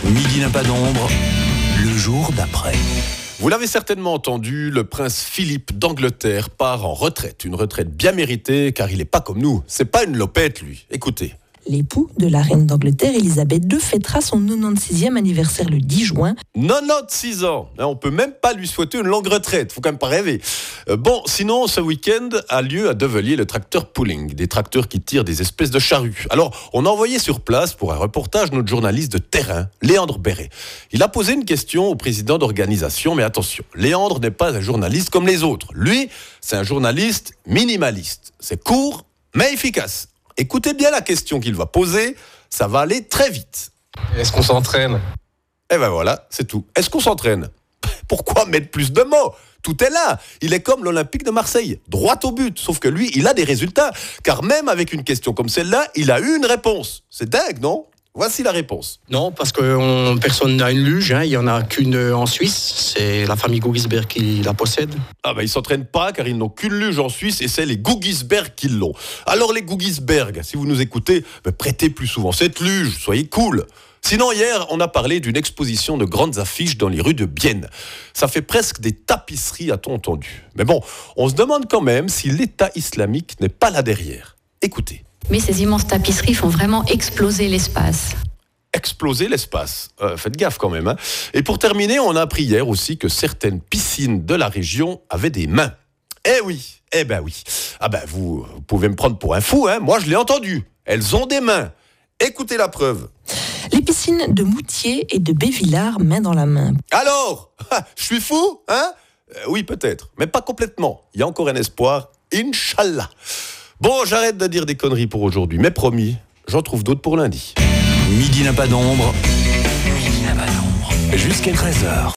Midi n'a pas d'ombre, le jour d'après. Vous l'avez certainement entendu, le prince Philippe d'Angleterre part en retraite. Une retraite bien méritée, car il n'est pas comme nous. C'est pas une lopette, lui. Écoutez. L'époux de la reine d'Angleterre, Elisabeth II, fêtera son 96e anniversaire le 10 juin. 96 ans. On peut même pas lui souhaiter une longue retraite. Faut quand même pas rêver. Bon, sinon, ce week-end a lieu à Develier le tracteur pulling. Des tracteurs qui tirent des espèces de charrues. Alors, on a envoyé sur place pour un reportage notre journaliste de terrain, Léandre Béret. Il a posé une question au président d'organisation, mais attention, Léandre n'est pas un journaliste comme les autres. Lui, c'est un journaliste minimaliste. C'est court, mais efficace. Écoutez bien la question qu'il va poser, ça va aller très vite. Est-ce qu'on s'entraîne ? Eh ben voilà, c'est tout. Est-ce qu'on s'entraîne ? Pourquoi mettre plus de mots ? Tout est là. Il est comme l'Olympique de Marseille, droit au but. Sauf que lui, il a des résultats. Car même avec une question comme celle-là, il a eu une réponse. C'est dingue, non ? Voici la réponse. Non, parce que personne n'a une luge, il n'y en a qu'une en Suisse, c'est la famille Gugisberg qui la possède. Ah ben ils s'entraînent pas car ils n'ont qu'une luge en Suisse et c'est les Gugisberg qui l'ont. Alors les Gugisberg, si vous nous écoutez, prêtez plus souvent cette luge, soyez cool. Sinon hier, on a parlé d'une exposition de grandes affiches dans les rues de Bienne. Ça fait presque des tapisseries, a-t-on entendu. Mais bon, on se demande quand même si l'État islamique n'est pas là derrière. Écoutez. Mais ces immenses tapisseries font vraiment exploser l'espace. Exploser l'espace. Faites gaffe quand même. Et pour terminer, on a appris hier aussi que certaines piscines de la région avaient des mains. Eh oui, eh ben oui. Ah ben vous pouvez me prendre pour un fou, moi je l'ai entendu. Elles ont des mains. Écoutez la preuve. Les piscines de Moutier et de Bévillard, main dans la main. Alors, je suis fou, oui, peut-être, mais pas complètement. Il y a encore un espoir, Inch'Allah. Bon, j'arrête de dire des conneries pour aujourd'hui, mais promis, j'en trouve d'autres pour lundi. Midi n'a pas d'ombre, jusqu'à 13h.